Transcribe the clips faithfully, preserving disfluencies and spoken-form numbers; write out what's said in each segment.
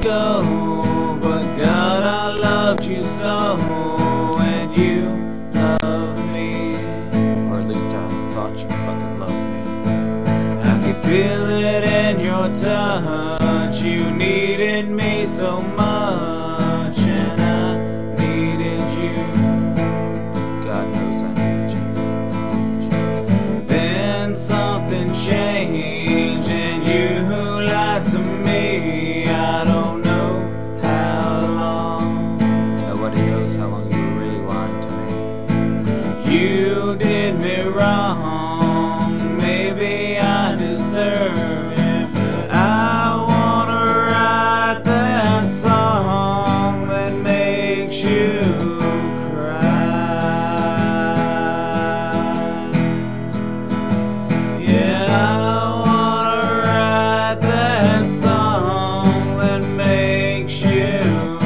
go, but God, I loved you so, and you love me, or at least I thought you fucking loved me. I could feel it in your touch. You needed me so much, and I needed you. God knows I need you. Then something changed, and you lied to me. I don't know how long. Nobody knows how long you were really lying to me. You did me wrong. Maybe I deserve it, but I wanna write that song that makes you cry. Yeah, I wanna write that song that makes you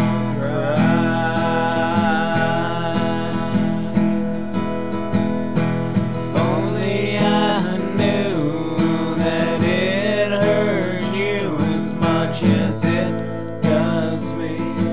cry. If only I knew that it hurts you as much as it does me.